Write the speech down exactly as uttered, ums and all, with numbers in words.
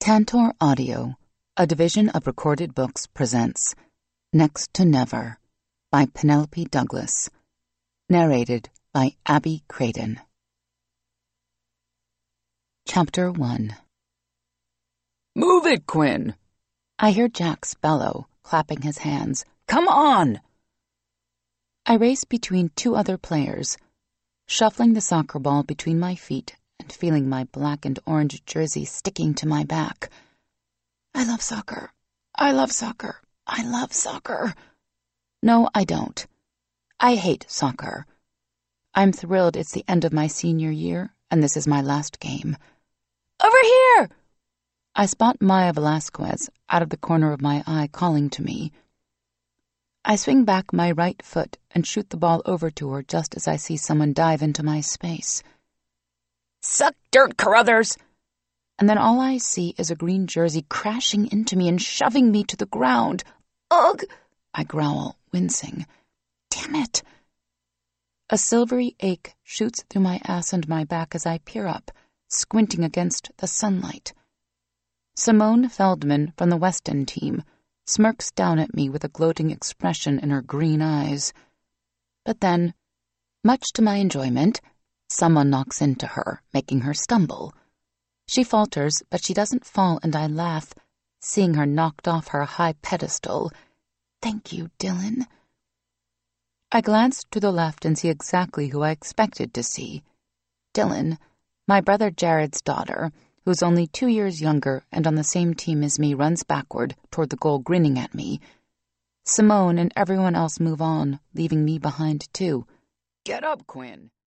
Tantor Audio, a division of Recorded Books, presents Next to Never by Penelope Douglas. Narrated by Abby Craden. Chapter one. Move it, Quinn! I hear Jax bellow, clapping his hands. Come on! I race between two other players, shuffling the soccer ball between my feet and feeling my black and orange jersey sticking to my back. I love soccer. I love soccer. I love soccer. No, I don't. I hate soccer. I'm thrilled it's the end of my senior year, and this is my last game. Over here! I spot Maya Velasquez out of the corner of my eye calling to me. I swing back my right foot and shoot the ball over to her just as I see someone dive into my space. Suck dirt, Carruthers! And then all I see is a green jersey crashing into me and shoving me to the ground. Ugh! I growl, wincing. Damn it! A silvery ache shoots through my ass and my back as I peer up, squinting against the sunlight. Simone Feldman from the Weston team smirks down at me with a gloating expression in her green eyes. But then, much to my enjoyment, someone knocks into her, making her stumble. She falters, but she doesn't fall, and I laugh, seeing her knocked off her high pedestal. Thank you, Dylan. I glance to the left and see exactly who I expected to see. Dylan, my brother Jared's daughter, who's only two years younger and on the same team as me, runs backward toward the goal, grinning at me. Simone and everyone else move on, leaving me behind too. Get up, Quinn!